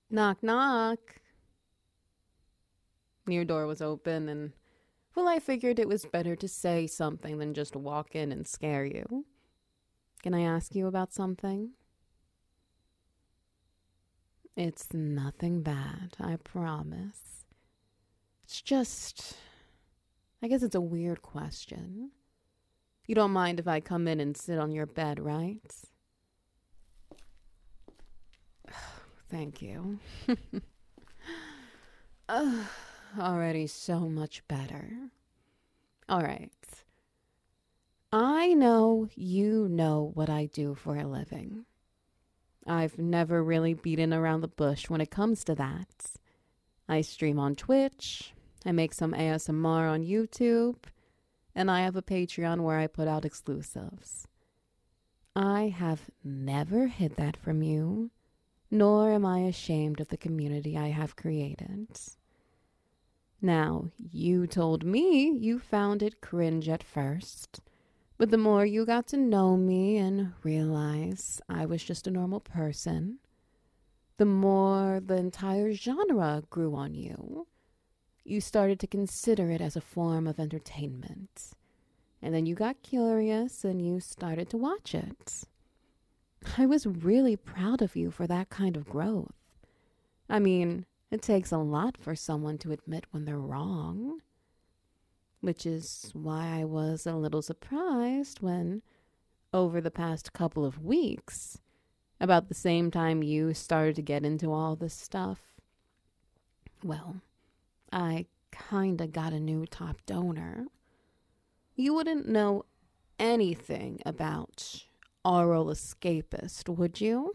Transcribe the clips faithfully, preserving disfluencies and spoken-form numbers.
Knock, knock. Your door was open, and, well, I figured it was better to say something than just walk in and scare you. Can I ask you about something? It's nothing bad, I promise. It's just, I guess it's a weird question. You don't mind if I come in and sit on your bed, right? Thank you. uh, already so much better. All right. I know you know what I do for a living. I've never really beaten around the bush when it comes to that. I stream on Twitch, I make some A S M R on YouTube, and I have a Patreon where I put out exclusives. I have never hid that from you, nor am I ashamed of the community I have created. Now, you told me you found it cringe at first, but the more you got to know me and realize I was just a normal person, the more the entire genre grew on you. You started to consider it as a form of entertainment. And then you got curious and you started to watch it. I was really proud of you for that kind of growth. I mean, it takes a lot for someone to admit when they're wrong. Which is why I was a little surprised when, over the past couple of weeks, about the same time you started to get into all this stuff, well, I kinda got a new top donor. You wouldn't know anything about Oral Escapist, would you?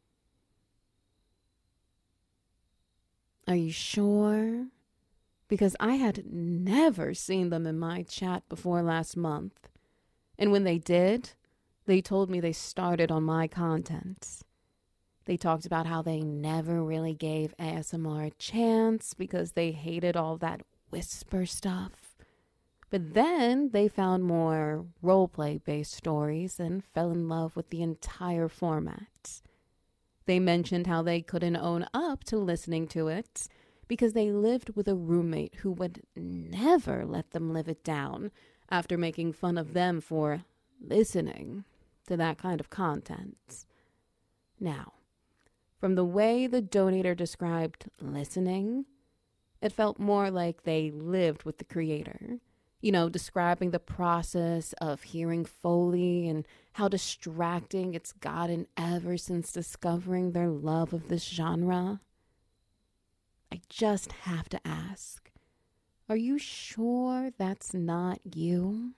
Are you sure? Because I had never seen them in my chat before last month. And when they did, they told me they started on my content. They talked about how they never really gave A S M R a chance because they hated all that whisper stuff. But then they found more roleplay-based stories and fell in love with the entire format. They mentioned how they couldn't own up to listening to it because they lived with a roommate who would never let them live it down after making fun of them for listening to that kind of content. Now, from the way the donator described listening, it felt more like they lived with the creator. You know, describing the process of hearing Foley and how distracting it's gotten ever since discovering their love of this genre. I just have to ask, are you sure that's not you?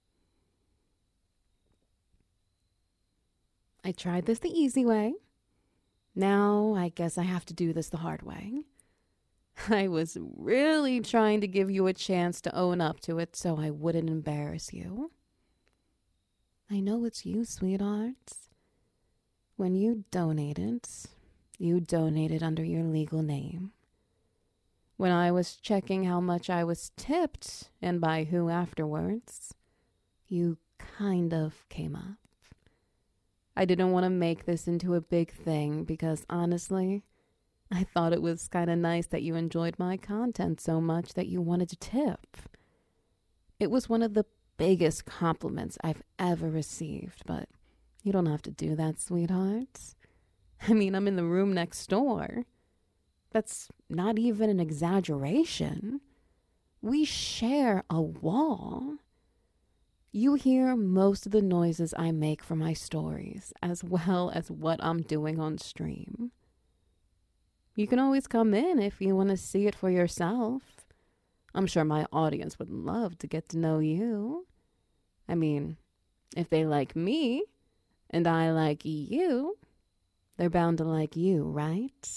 I tried this the easy way. Now I guess I have to do this the hard way. I was really trying to give you a chance to own up to it so I wouldn't embarrass you. I know it's you, sweetheart. When you donated, you donated under your legal name. When I was checking how much I was tipped and by who afterwards, you kind of came up. I didn't want to make this into a big thing because honestly, I thought it was kind of nice that you enjoyed my content so much that you wanted to tip. It was one of the biggest compliments I've ever received, but you don't have to do that, sweetheart. I mean, I'm in the room next door. That's not even an exaggeration. We share a wall. You hear most of the noises I make for my stories, as well as what I'm doing on stream. You can always come in if you want to see it for yourself. I'm sure my audience would love to get to know you. I mean, if they like me and I like you, they're bound to like you, right?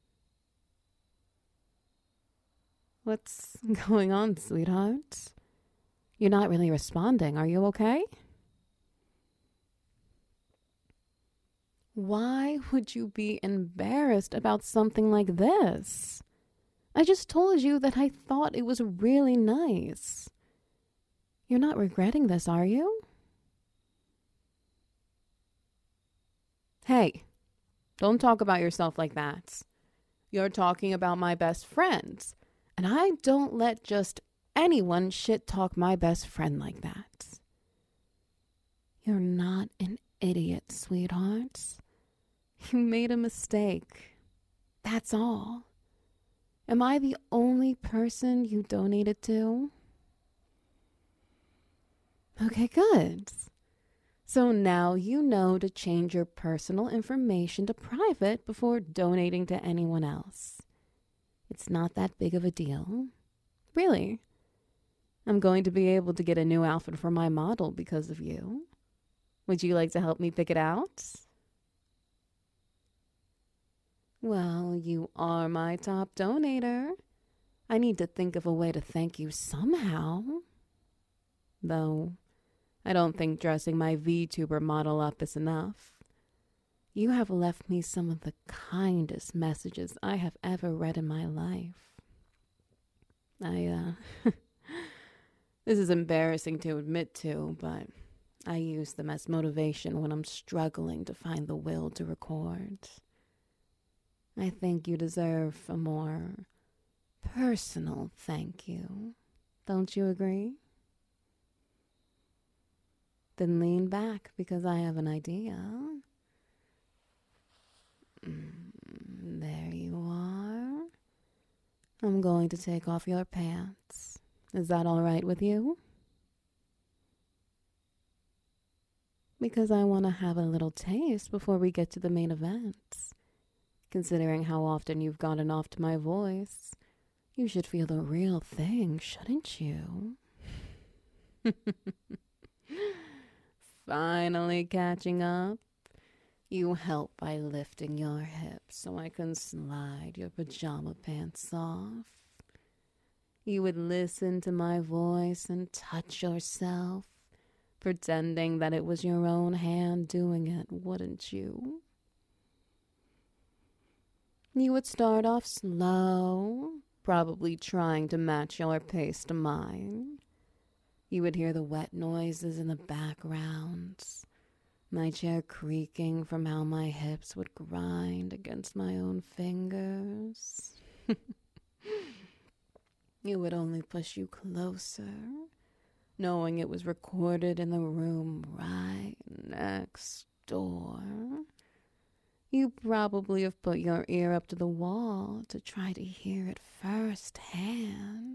What's going on, sweetheart? You're not really responding. Are you okay? Why would you be embarrassed about something like this? I just told you that I thought it was really nice. You're not regretting this, are you? Hey, don't talk about yourself like that. You're talking about my best friends. And I don't let just anyone shit talk my best friend like that. You're not an idiot, sweetheart. You made a mistake. That's all. Am I the only person you donated to? Okay, good. So now you know to change your personal information to private before donating to anyone else. It's not that big of a deal. Really. I'm going to be able to get a new outfit for my model because of you. Would you like to help me pick it out? Well, you are my top donator. I need to think of a way to thank you somehow. Though, I don't think dressing my VTuber model up is enough. You have left me some of the kindest messages I have ever read in my life. I, uh, this is embarrassing to admit to, but I use them as motivation when I'm struggling to find the will to record. I think you deserve a more personal thank you. Don't you agree? Then lean back because I have an idea. There you are. I'm going to take off your pants. Is that all right with you? Because I want to have a little taste before we get to the main event. Considering how often you've gotten off to my voice, you should feel the real thing, shouldn't you? Finally catching up. You help by lifting your hips so I can slide your pajama pants off. You would listen to my voice and touch yourself, pretending that it was your own hand doing it, wouldn't you? You would start off slow, probably trying to match your pace to mine. You would hear the wet noises in the background, my chair creaking from how my hips would grind against my own fingers. It would only push you closer, knowing it was recorded in the room right next door. You probably have put your ear up to the wall to try to hear it firsthand.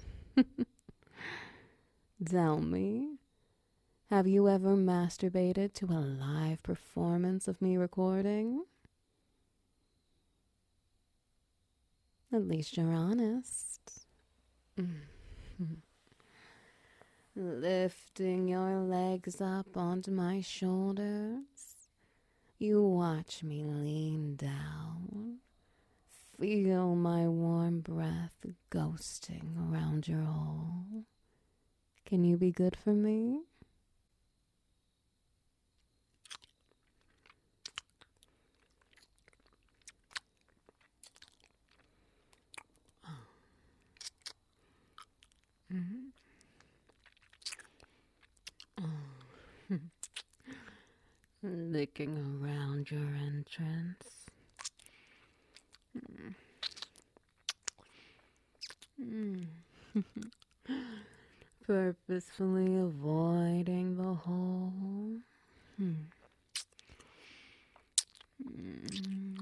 Tell me, have you ever masturbated to a live performance of me recording? At least you're honest. Lifting your legs up onto my shoulders, you watch me lean down. Feel my warm breath ghosting around your hole. Can you be good for me? Mm-hmm. Oh. Licking around your entrance. Mm. Purposefully avoiding the hole. Hmm. Mm.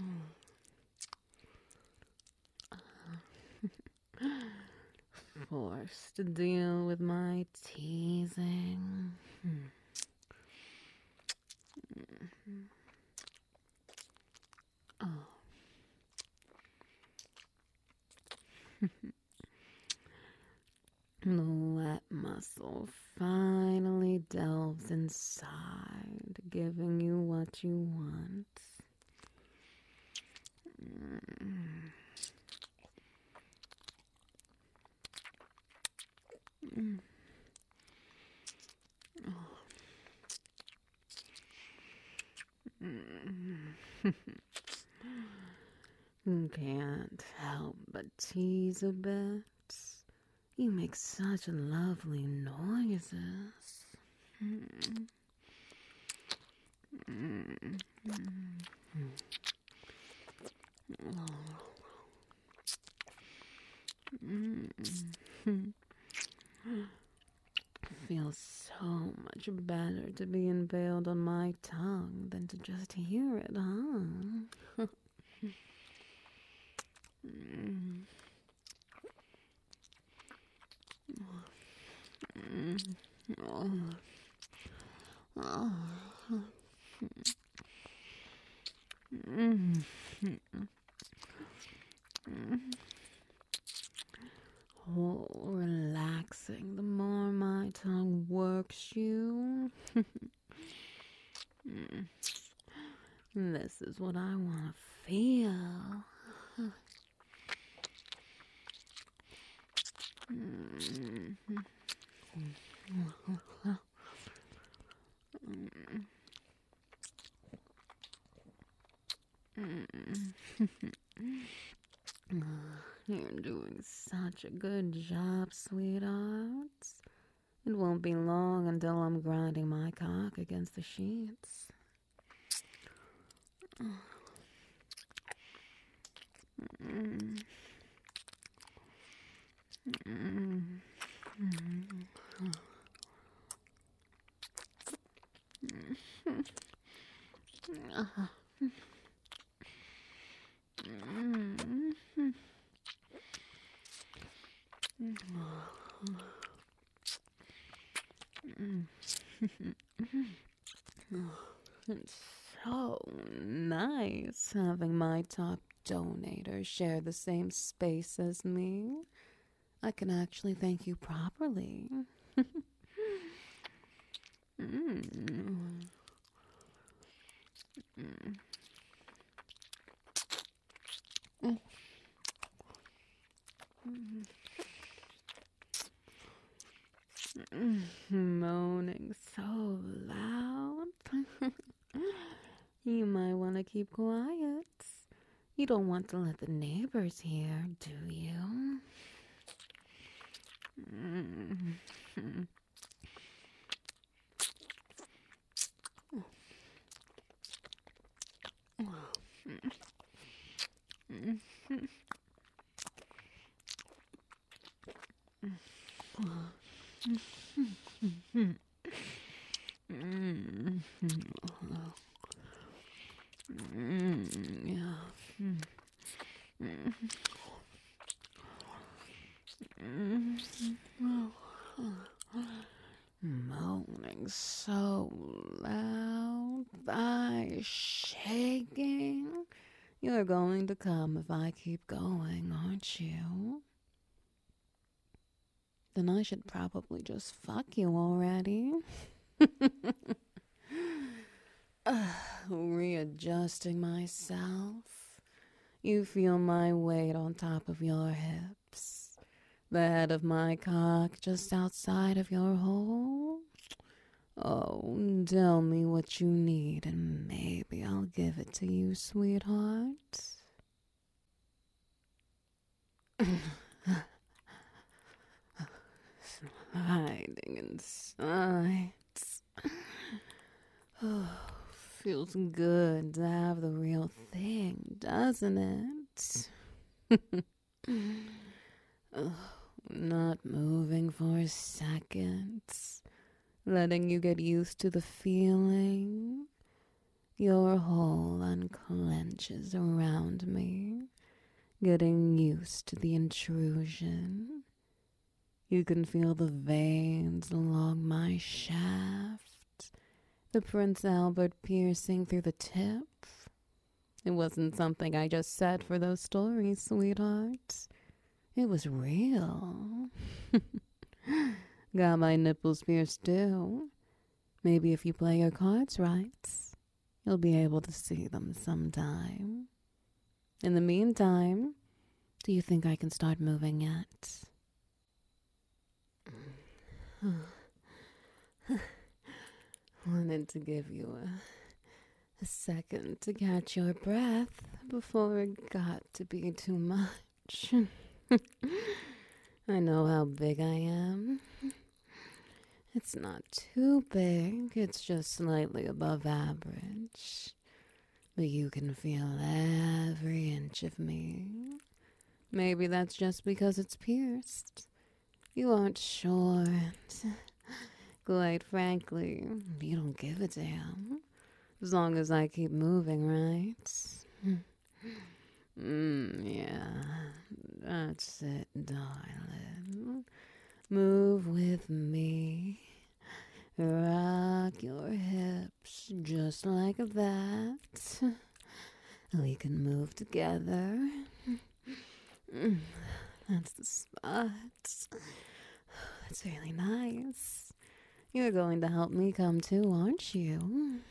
Forced to deal with my teasing. Hmm. Mm-hmm. Oh. The wet muscle finally delves inside, giving you what you want. Mm. Mm. Oh. Mm. Can't help but tease a bit. You make such lovely noises. Mm. Mm. Mm. Oh. better to be impaled on my tongue than to just hear it, huh? Mm. Mm. Oh. Oh. Mm. Oh, relaxing the more my tongue works you. Mm. This is what I want to feel. Mm. You're doing such a good job, sweetheart. It won't be long until I'm grinding my cock against the sheets. Mm. Mm. Mm. It's so nice having my top donator share the same space as me. I can actually thank you properly. mm. Mm. Mm. Moaning so loud. You might want to keep quiet. You don't want to let the neighbors hear, do you? Mm. Moaning so loud, thighs shaking. You're going to come if I keep going, aren't you? Then I should probably just fuck you already. uh, readjusting myself. You feel my weight on top of your hips. The head of my cock just outside of your hole. Oh, tell me what you need and maybe I'll give it to you, sweetheart. Hiding inside. Oh, feels good to have the real thing, doesn't it? Oh, not moving for a second. Letting you get used to the feeling. Your hole unclenches around me, getting used to the intrusion. You can feel the veins along my shaft, the Prince Albert piercing through the tip. It wasn't something I just said for those stories, sweetheart. It was real. Got my nipples pierced too. Maybe if you play your cards right, you'll be able to see them sometime. In the meantime, do you think I can start moving yet? Wanted to give you a, a second to catch your breath before it got to be too much. I know how big I am. It's not too big, it's just slightly above average. But you can feel every inch of me. Maybe that's just because it's pierced. You aren't sure. Quite frankly, you don't give a damn. As long as I keep moving, right? Mm, yeah, that's it, darling. Move with me. Rock your hips just like that. We can move together. Mm, that's the spot. That's really nice. You're going to help me come too, aren't you?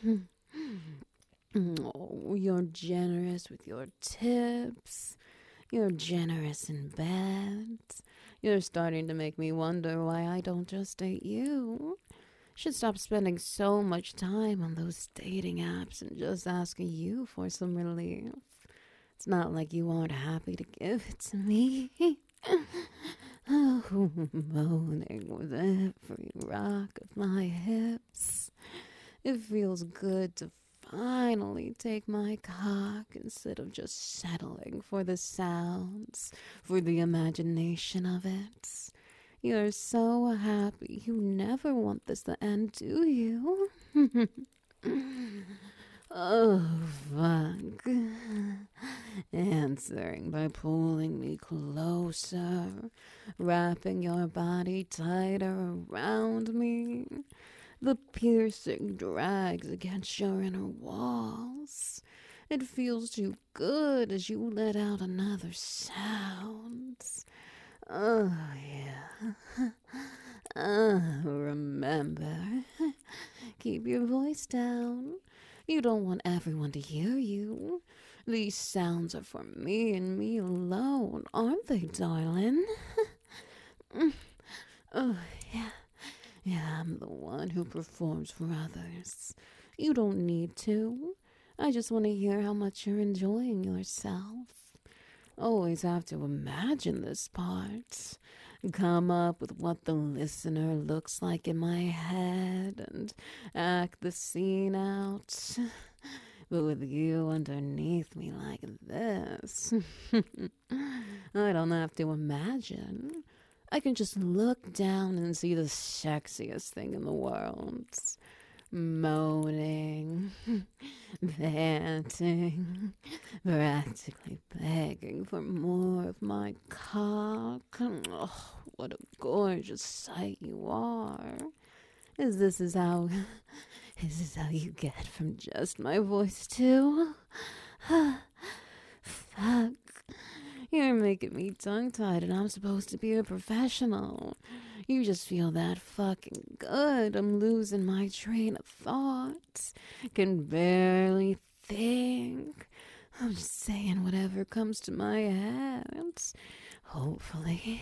Oh, you're generous with your tips. You're generous in bed. You're starting to make me wonder why I don't just date you. Should stop spending so much time on those dating apps and just asking you for some relief. It's not like you aren't happy to give it to me. Oh, moaning with every rock of my hips. It feels good to finally take my cock instead of just settling for the sounds, for the imagination of it. You're so happy you never want this to end, do you? Oh, fuck. Answering by pulling me closer, wrapping your body tighter around me. The piercing drags against your inner walls. It feels too good as you let out another sound. Oh, yeah. Uh, remember, keep your voice down. You don't want everyone to hear you. These sounds are for me and me alone, aren't they, darling? Oh, yeah. Yeah, I'm the one who performs for others. You don't need to. I just want to hear how much you're enjoying yourself. Always have to imagine this part. Come up with what the listener looks like in my head and act the scene out. But with you underneath me like this, I don't have to imagine. I can just look down and see the sexiest thing in the world. Moaning, panting, practically begging for more of my cock. Oh, what a gorgeous sight you are. Is this is how is this how you get from just my voice too? Fuck. You're making me tongue-tied and I'm supposed to be a professional. You just feel that fucking good. I'm losing my train of thought. Can barely think. I'm just saying whatever comes to my head. Hopefully.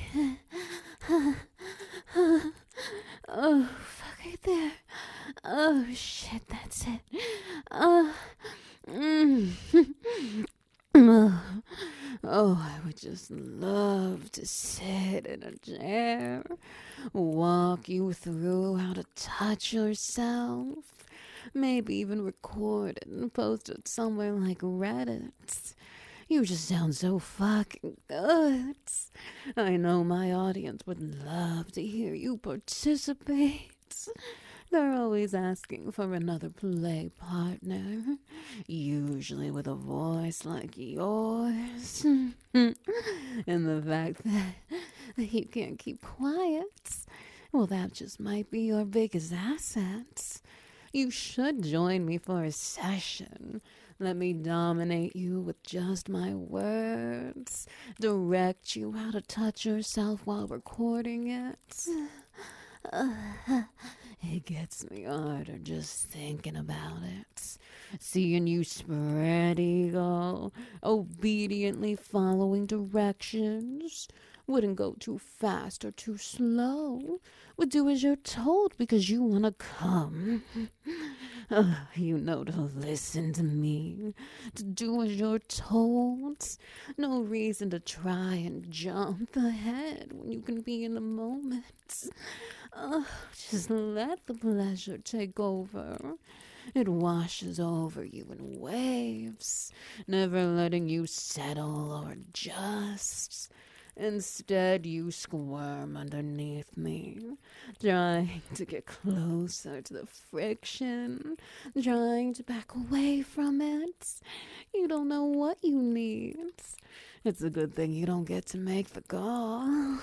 Oh, fuck right there. Oh, shit, that's it. Oh, mm. Oh, oh, I would just love to sit in a chair, walk you through how to touch yourself, maybe even record it and post it somewhere like Reddit. You just sound so fucking good. I know my audience would love to hear you participate. They're always asking for another play partner, usually with a voice like yours. And the fact that, that you can't keep quiet, well, that just might be your biggest asset. You should join me for a session. Let me dominate you with just my words, direct you how to touch yourself while recording it. Uh, it gets me harder just thinking about it. Seeing you spread eagle, obediently following directions. Wouldn't go too fast or too slow. Would do as you're told because you want to come. Uh, you know to listen to me, to do as you're told. No reason to try and jump ahead when you can be in the moment. Uh, just let the pleasure take over. It washes over you in waves, never letting you settle or adjust. Instead, you squirm underneath me, trying to get closer to the friction, trying to back away from it. You don't know what you need. It's a good thing you don't get to make the call.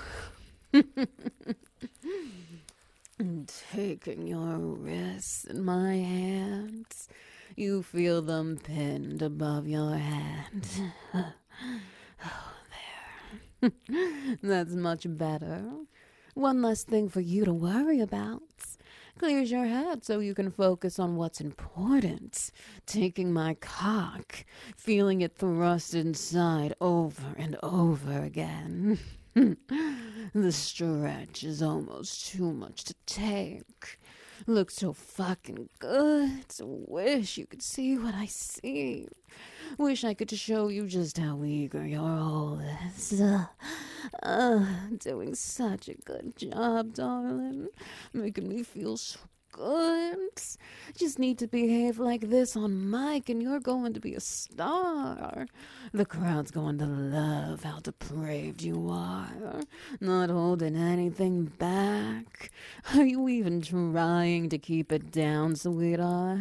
Taking your wrists in my hands, you feel them pinned above your head. Oh, there. That's much better. One less thing for you to worry about. Clears your head so you can focus on what's important. Taking my cock, feeling it thrust inside over and over again. The stretch is almost too much to take. Looks so fucking good. Wish you could see what I see. Wish I could show you just how eager your all is. Uh, uh, doing such a good job, darling. Making me feel so good. Just need to behave like this on mic and you're going to be a star. The crowd's going to love how depraved you are. Not holding anything back. Are you even trying to keep it down, sweetheart?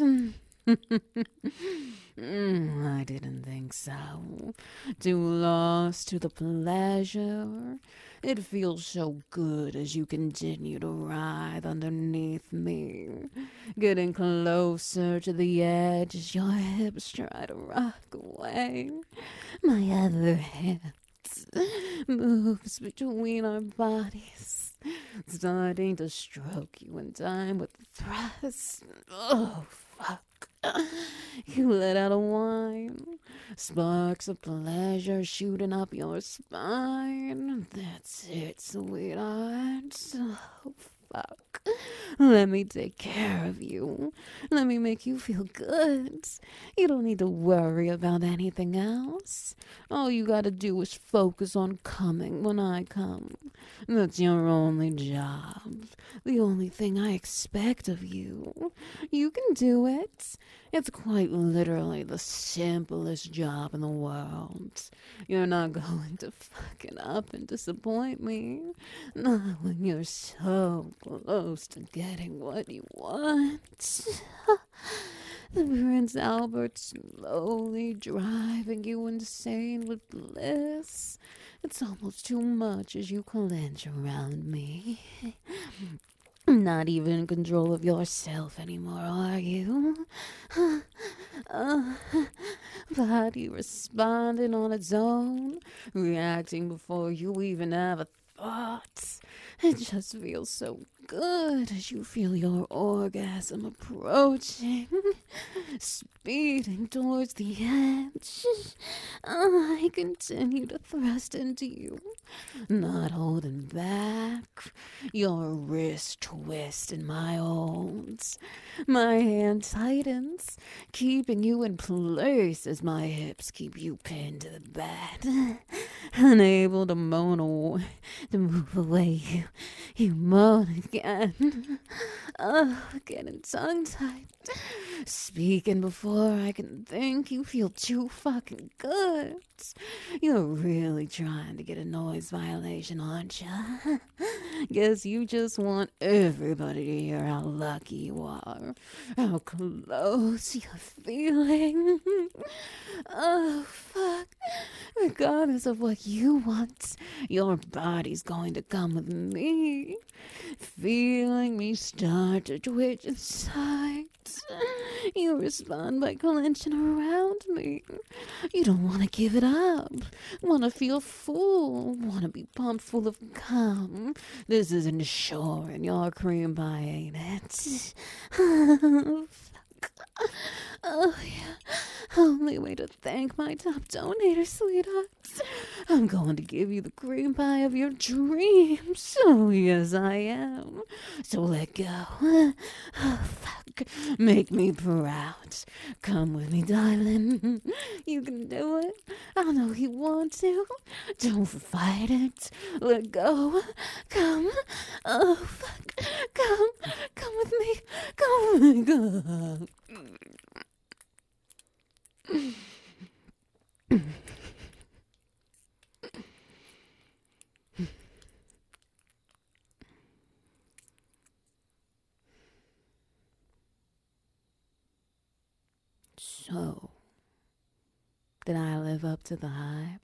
Mm, I didn't think so. Too lost to the pleasure. It feels so good as you continue to writhe underneath me. Getting closer to the edge as your hips try to rock away. My other hips moves between our bodies, starting to stroke you in time with the thrust. Oh, fuck. You let out a whine, sparks of pleasure shooting up your spine. That's it, sweetheart. Oh, fuck. Let me take care of you. Let me make you feel good. You don't need to worry about anything else. All you gotta do is focus on coming when I come. That's your only job. The only thing I expect of you. You can do it. It's quite literally the simplest job in the world. You're not going to fuck it up and disappoint me. Not when you're so close to getting what you want. The Prince Albert slowly driving you insane with bliss. It's almost too much as you clench around me. Not even in control of yourself anymore, are you? Uh, body responding on its own, reacting before you even have a thought. It just feels so good as you feel your orgasm approaching, speeding towards the edge. I continue to thrust into you, not holding back. Your wrist twists in my holds. My hand tightens, keeping you in place as my hips keep you pinned to the bed. Unable to moan away, to move away, you, you moan again. Oh, getting tongue-tied. Speaking before I can think, you feel too fucking good. You're really trying to get a noise violation, aren't you? Guess you just want everybody to hear how lucky you are, how close you're feeling. Oh, fuck. Regardless of what you want, your body's going to come with me. Feeling me start to twitch inside. You respond by clenching around me. You don't want to give it up. Want to feel full. Want to be pumped full of cum. This isn't sure in your cream pie, ain't it? Oh, fuck. Oh, yeah. Only way to thank my top donator, sweetheart. I'm going to give you the cream pie of your dreams. Oh, yes, I am. So let go. Oh, fuck. Make me proud. Come with me, darling. You can do it. I know you want to. Don't fight it. Let go. Come. Oh, fuck. Come. Come with me. Come with me. Come. So, did I live up to the hype?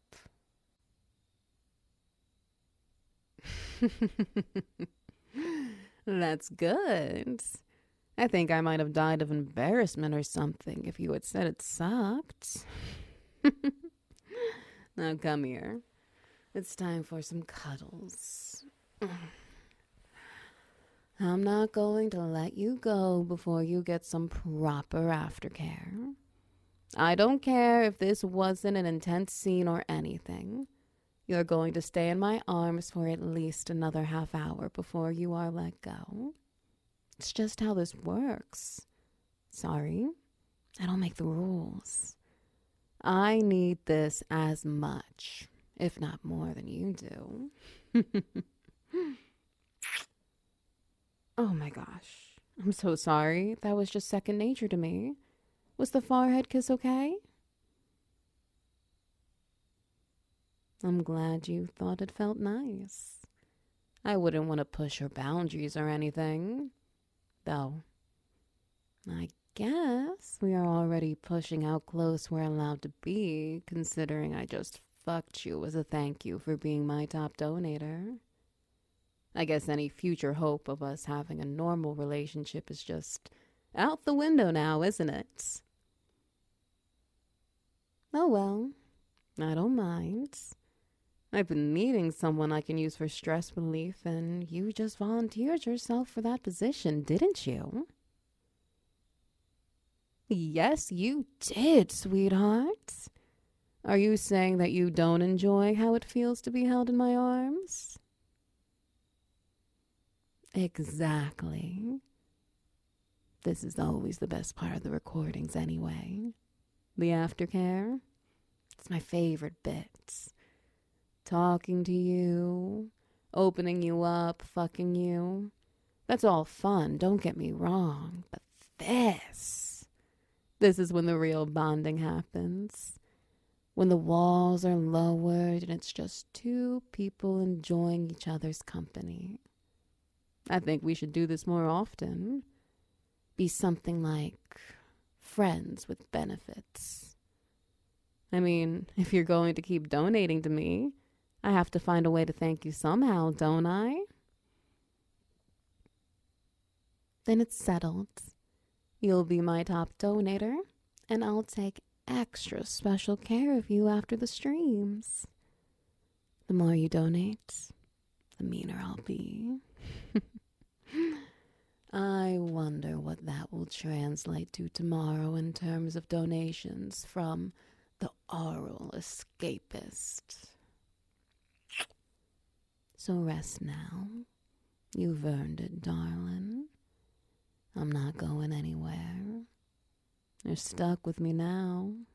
That's good. I think I might have died of embarrassment or something if you had said it sucked. Now come here. It's time for some cuddles. I'm not going to let you go before you get some proper aftercare. I don't care if this wasn't an intense scene or anything. You're going to stay in my arms for at least another half hour before you are let go. It's just how this works. Sorry, I don't make the rules. I need this as much, if not more than you do. Oh my gosh. I'm so sorry. That was just second nature to me. Was the forehead kiss okay? I'm glad you thought it felt nice. I wouldn't want to push your boundaries or anything. Though, I guess we are already pushing how close we're allowed to be, considering I just fucked you as a thank you for being my top donator. I guess any future hope of us having a normal relationship is just out the window now, isn't it? Oh well, I don't mind. I've been needing someone I can use for stress relief, and you just volunteered yourself for that position, didn't you? Yes, you did, sweetheart. Are you saying that you don't enjoy how it feels to be held in my arms? Exactly. This is always the best part of the recordings anyway. The aftercare. It's my favorite bit. Talking to you, opening you up, fucking you. That's all fun, don't get me wrong. But this, this is when the real bonding happens. When the walls are lowered and it's just two people enjoying each other's company. I think we should do this more often. Be something like friends with benefits. I mean, if you're going to keep donating to me, I have to find a way to thank you somehow, don't I? Then it's settled. You'll be my top donator, and I'll take extra special care of you after the streams. The more you donate, the meaner I'll be. I wonder what that will translate to tomorrow in terms of donations from the oral escapist. So rest now. You've earned it, darling. I'm not going anywhere. You're stuck with me now.